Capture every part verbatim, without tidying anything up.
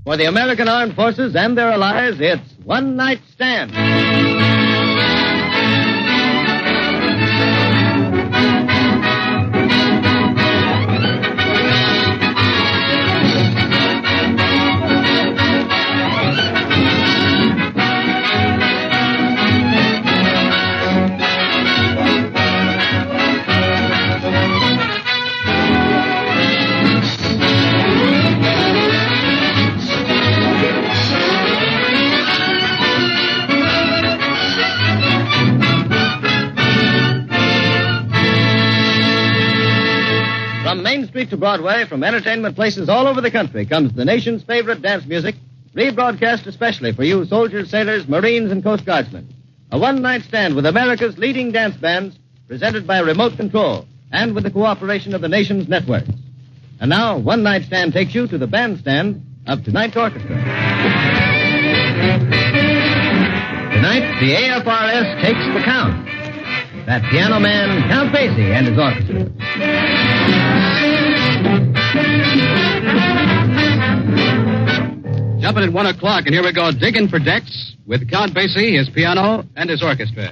For the American Armed Forces and their allies, it's One Night Stand. From Main Street to Broadway, from entertainment places all over the country, comes the nation's favorite dance music, rebroadcast especially for you soldiers, sailors, Marines, and Coast Guardsmen. A one-night stand with America's leading dance bands, presented by remote control and with the cooperation of the nation's networks. And now, One Night Stand takes you to the bandstand of tonight's orchestra. Tonight, the A F R S takes the count. That piano man, Count Basie, and his orchestra. Jumping at one o'clock, and here we go, digging for decks with Count Basie, his piano, and his orchestra.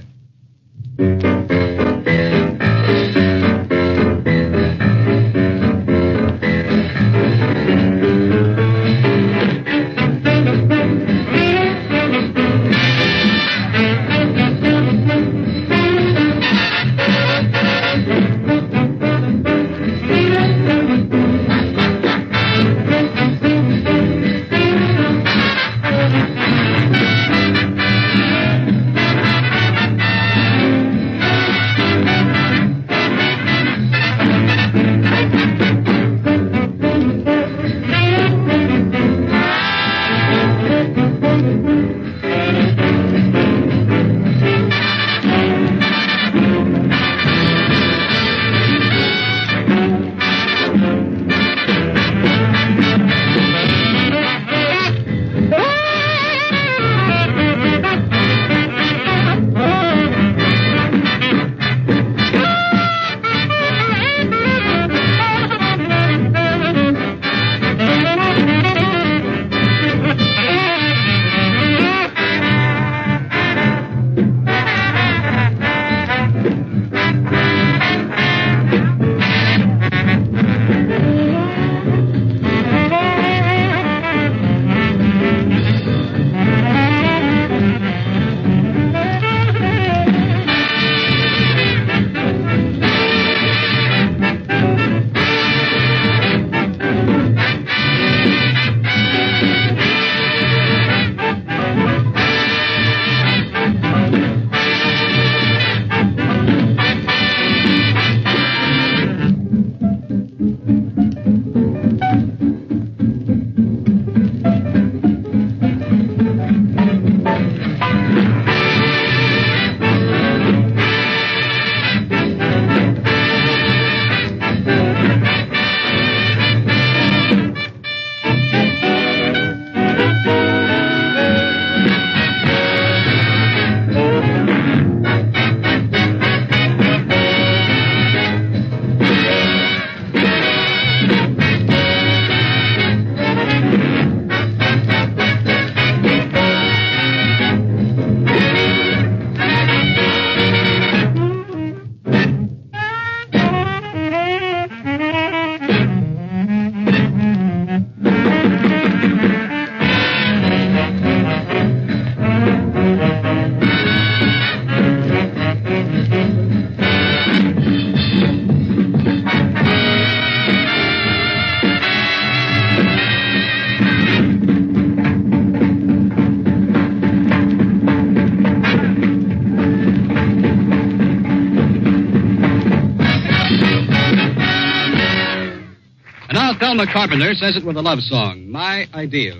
Thelma Carpenter says it with a love song, My Ideal.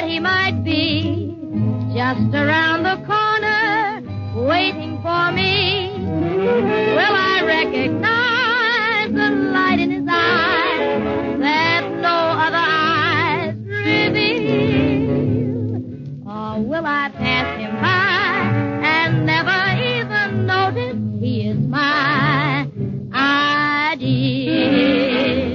that he might be just around the corner, waiting for me. Will I recognize the light in his eyes that no other eyes reveal? Or will I pass him by and never even notice he is my ideal?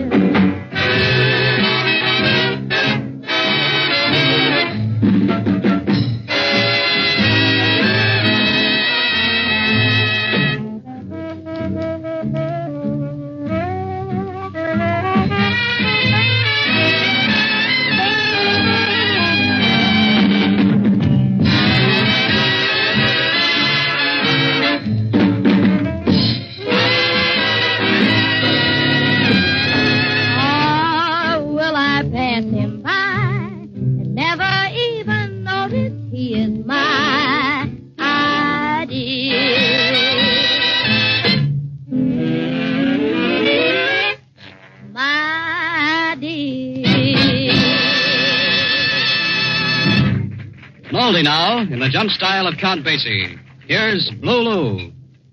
Moldy now, in the jump style of Count Basie. Here's Blue Lou.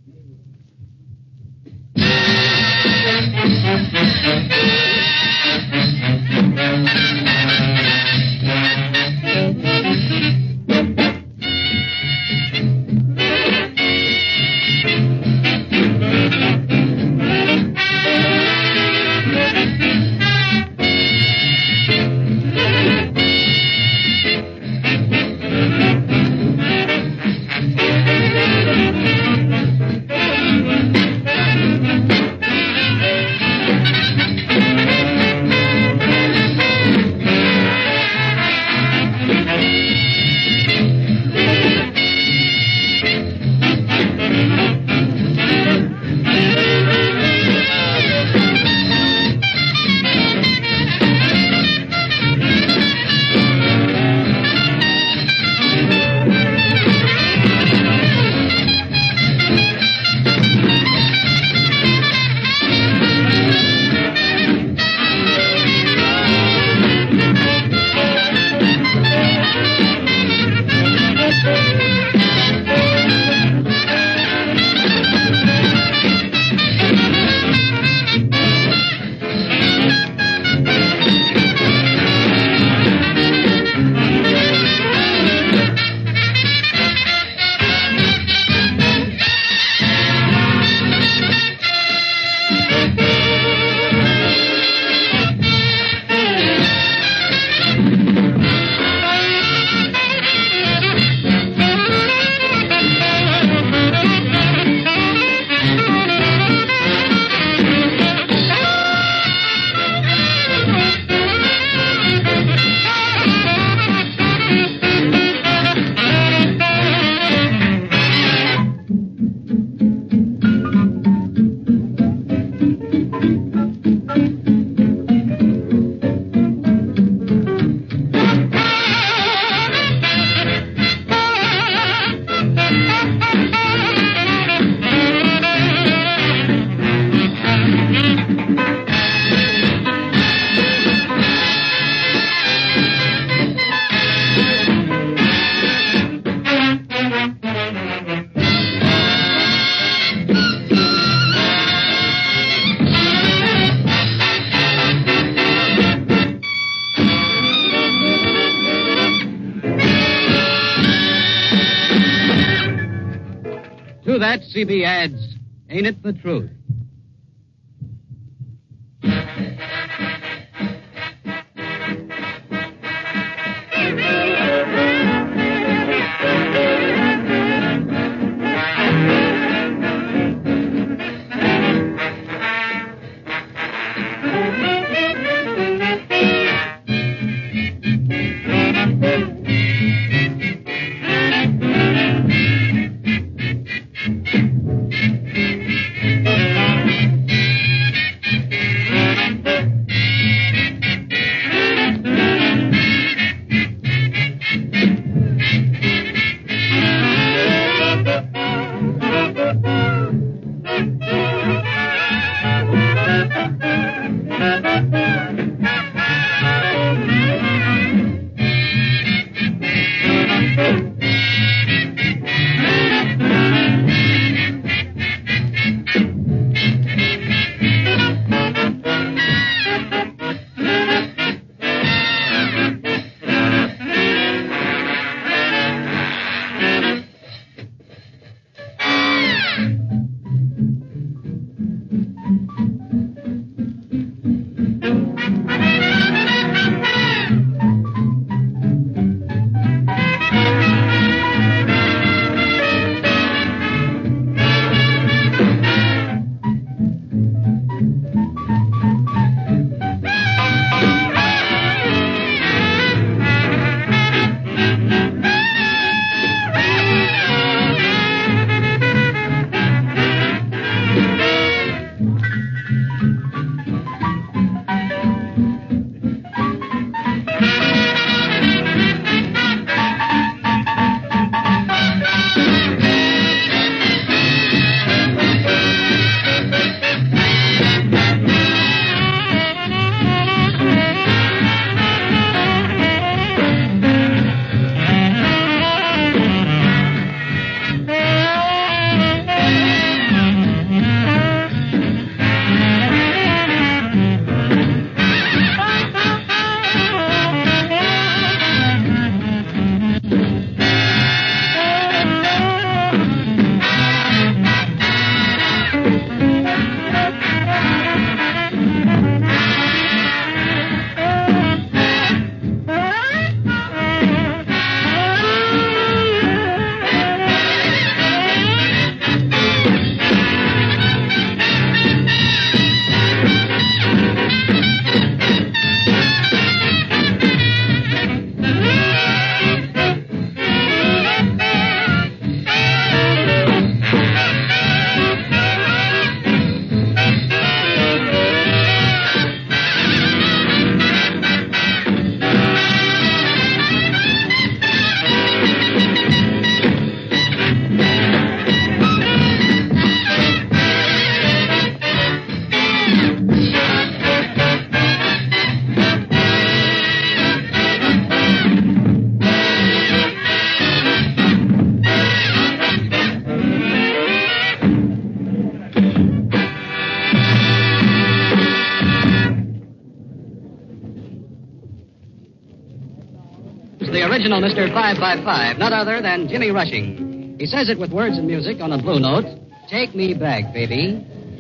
To that, C B adds, ain't it the truth? Thank you. the original Mister five by five, not other than Jimmy Rushing. He says it with words and music on a blue note. Take me back, baby.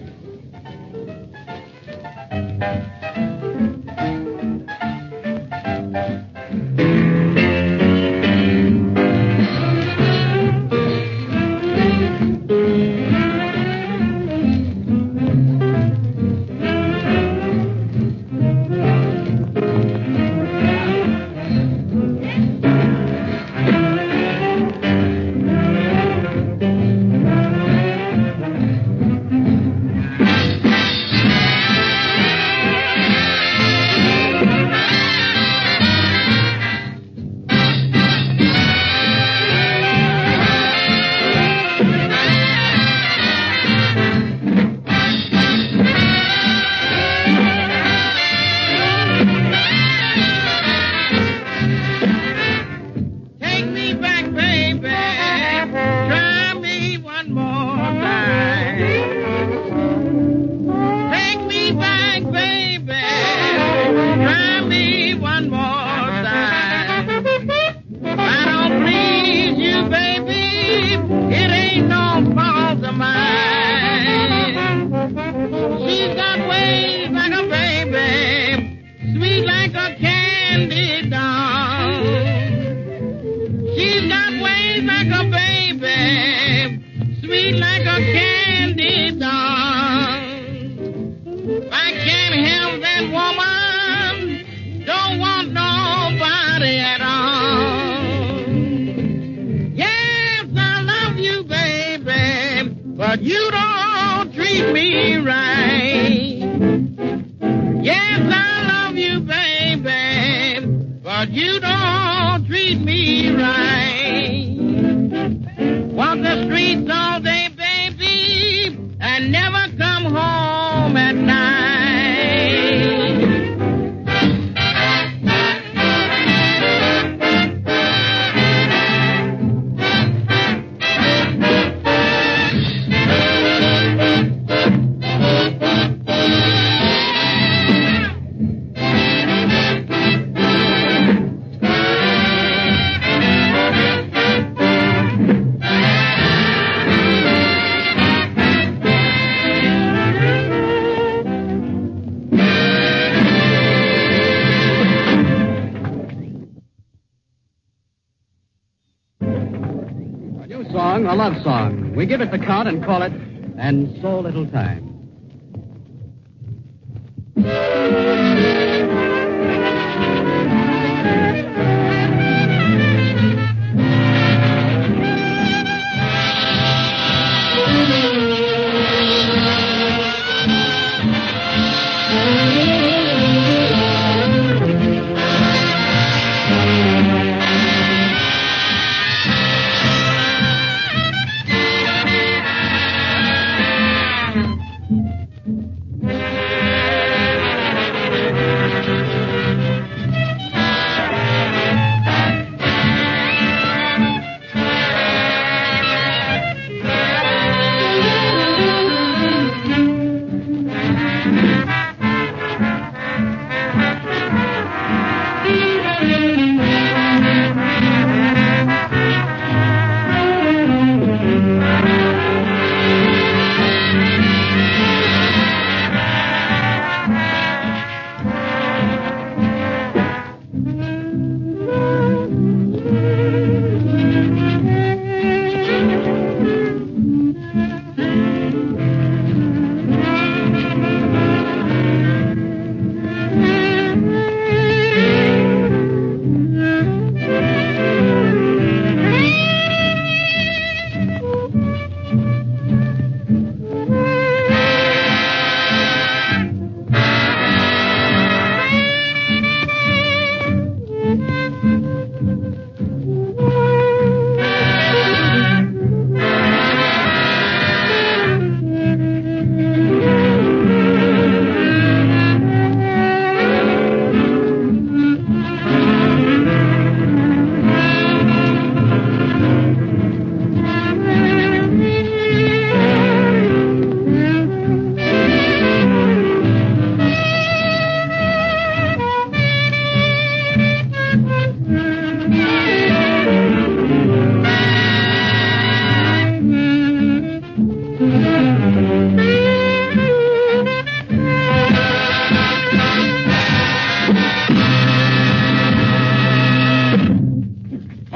A love song. We give it the count and call it And So Little Time.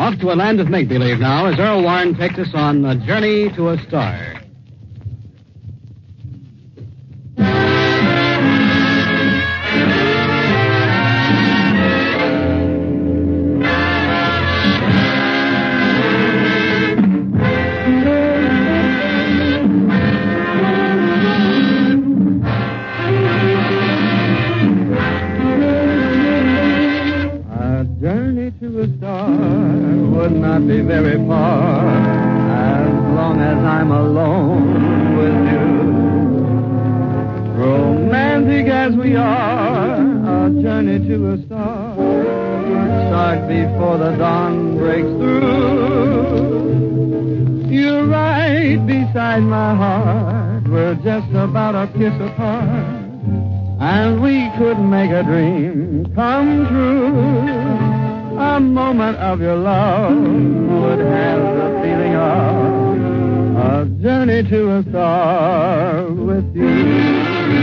Off to a land of make-believe now as Earl Warren takes us on a journey to a star. Would not be very far as long as I'm alone with you. Romantic as we are, a journey to a star would start before the dawn breaks through. You're right beside my heart, we're just about a kiss apart, and we could make a dream come true. A moment of your love would have the feeling of a journey to a star with you.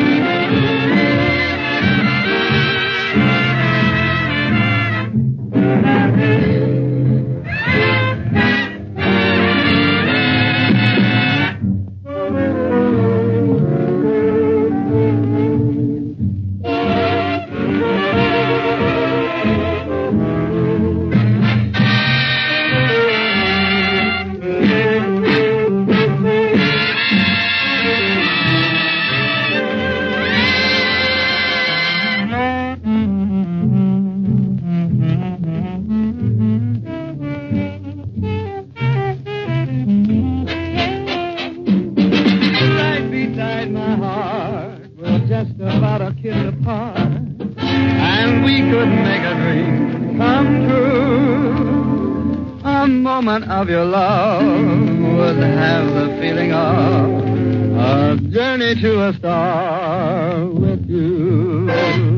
Just about a kiss apart, and we could make a dream come true. A moment of your love would have the feeling of a journey to a star with you.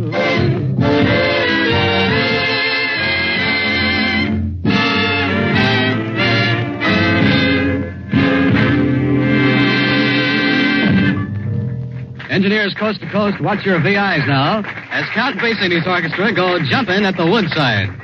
Engineers coast to coast, watch your V Is now as Count Basie and his orchestra go jumping at the woodside.